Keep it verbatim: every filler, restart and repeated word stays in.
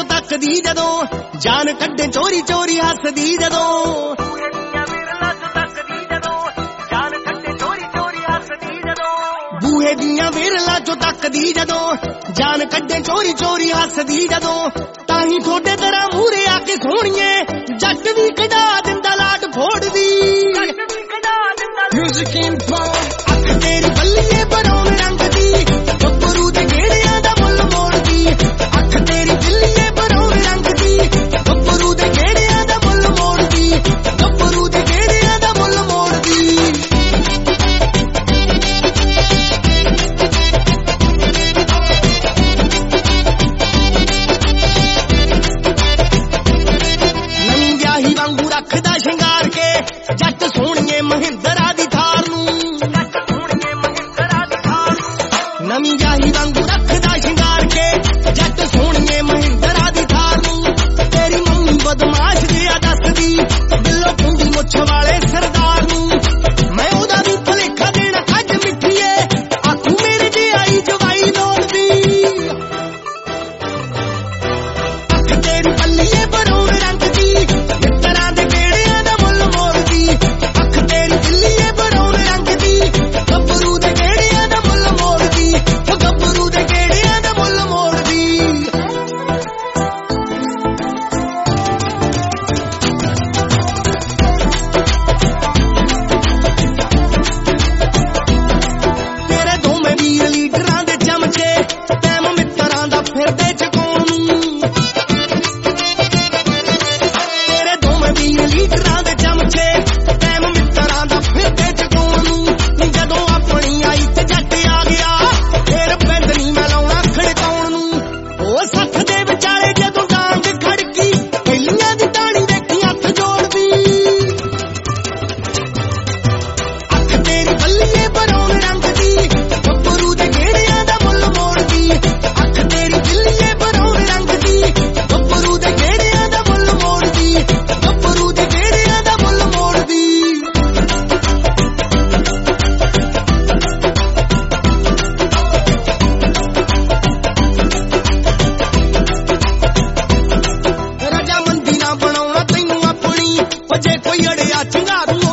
चो तकदी जदों जान कड्डे चोरी चोरी हसदी जदों बूहे दियां विरला चो तकदी जदों जान कड्डे चोरी चोरी हसदी जदों ताही थोड़े तरह मूरे आके सोहणीए जट भी कढा दिंदा लाट फोड़दी म्यूजिक इन अख तेरी बल्लीए बनौन रंग दी गब्बरू दे गेड़ियां दा मुल मोड़दी अख तेरी बल्लीए बनौन रंग दी गब्बरू दे गेड़ियां दा मुल मोड़दी गब्बरू दे गेड़ियां दा मुल मोड़दी नवीं ब्याही वांगू रखदा शिंगार के जट सोहणीए महिंद्रा दी थार नूं नवीं ब्याही वांगू रखदा शिंगार के जट सोहणीए महिंद्रा दी थार नूं तेरी मम्मी बदमाश जिहा दसदी दिलों कुंडी मुੱਛ वाले सरदार नूं मैं ओदा भी भुलेखा देना अज मिठीए आखू मेरे जे आई जवाई लोड़दी अख तेरी बल्लीए बनौन रंग दी मित्तरां दे गेड़ियां दा मुल मोड़दी अख तेरी बल्लीए बनौन रंग दी गब्बरू दे गेड़ियां दा मुल मोड़दी ओ गब्बरू दे गेड़ियां दा मुल मोड़दी तेरे दोवें वीर लीडरां दे चमचे तैम मित्तरां दा फिरदे चकाउण नूं तेरे दोवें वीर लीडरां दे चमचे तैम मित्तरां दा फिरदे चकाउण नूं जदों अपनी आई ते जट आ गया फिर बिंद नी मैं लाउणा खड़काउण नूं ओ सख दे विचाले जदों डांग खड़की पहिलियां दी टाणी देखी हत्थ जोड़दी अख तेरी बल्लीए बनौन रंग दी गब्बरू दे गेड़ियां दा मुल मोड़दी अख तेरी बल्लीए बनौन रंग दी गब्बरू दे गेड़ियां दा मुल मोड़दी गब्बरू दे गेड़ियां दा मुल मोड़दी रजामंदी ना बनाउणा तैनूं अपनी ओ जे कोई अड़िया चंगा तूं